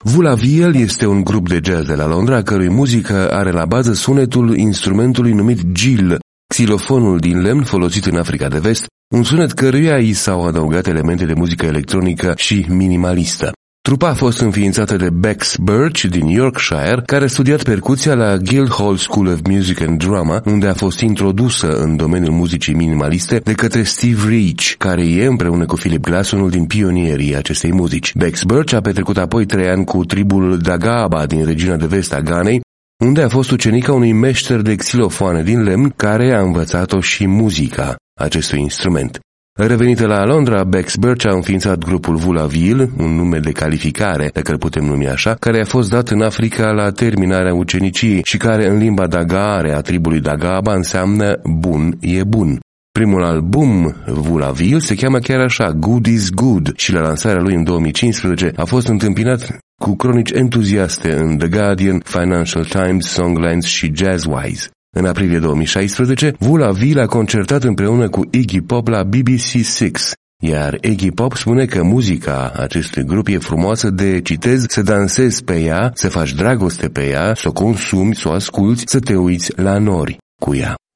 Vulaviel este un grup de jazz de la Londra, cărui muzică are la bază sunetul instrumentului numit Gill, xilofonul din lemn folosit în Africa de Vest, un sunet căruia i s-au adăugat elemente de muzică electronică și minimalistă. Trupa a fost înființată de Bex Birch din Yorkshire, care a studiat percuția la Guildhall School of Music and Drama, unde a fost introdusă în domeniul muzicii minimaliste de către Steve Reich, care e, împreună cu Philip Glass, unul din pionierii acestei muzici. Bex Birch a petrecut apoi 3 ani cu tribul Dagaba din regiunea de vest a Ghanei, unde a fost ucenica unui meșter de xilofoane din lemn, care a învățat-o și muzica acestui instrument. Revenită la Londra, Bex Birch a înființat grupul Vulaviel, un nume de calificare, dacă îl putem numi așa, care a fost dat în Africa la terminarea uceniciei și care în limba Dagare a tribului Dagaba înseamnă bun e bun. Primul album, Vulaviel, se cheamă chiar așa, Good is Good, și la lansarea lui în 2015 a fost întâmpinat cu cronici entuziaste în The Guardian, Financial Times, Songlines și Jazzwise. În aprilie 2016, Vulaviel a concertat împreună cu Iggy Pop la BBC 6, iar Iggy Pop spune că muzica acestui grup e frumoasă de, citez, să dansezi pe ea, să faci dragoste pe ea, să o consumi, să o asculți, să te uiți la nori cu ea.